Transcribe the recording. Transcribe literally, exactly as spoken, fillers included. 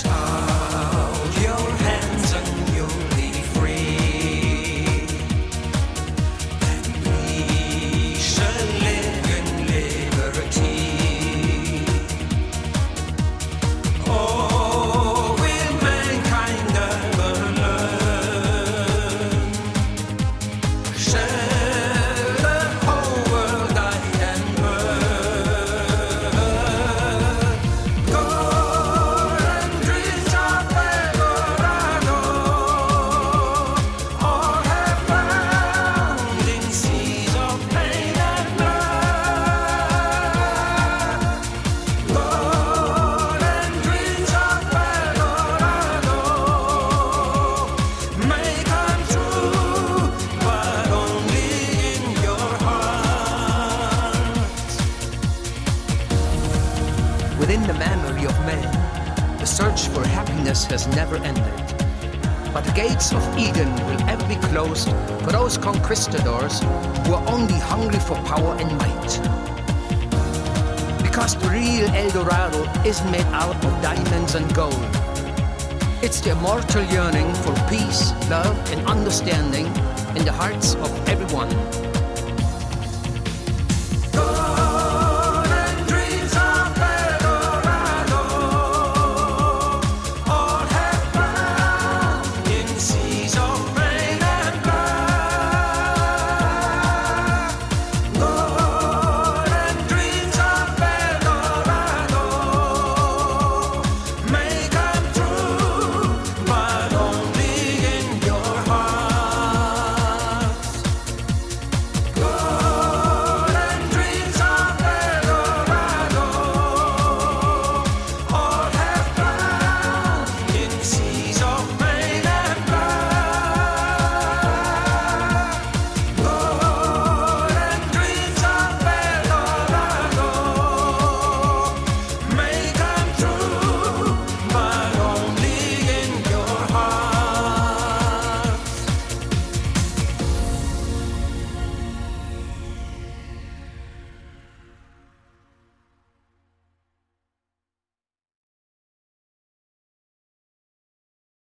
out your hands and you'll be free. And we shall live in liberty. Oh, will mankind ever learn? Shall the whole world die and burn? Golden dreams of Eldorado, all have found in seas of pain and blood. Golden dreams of Eldorado may come true, but only in your heart. Within the memory of man, the search for happiness has never ended. But the gates of Eden will ever be closed for those conquistadors who are only hungry for power and might. Because the real El Dorado isn't made out of diamonds and gold. It's the immortal yearning for peace, love, and understanding in the hearts of everyone.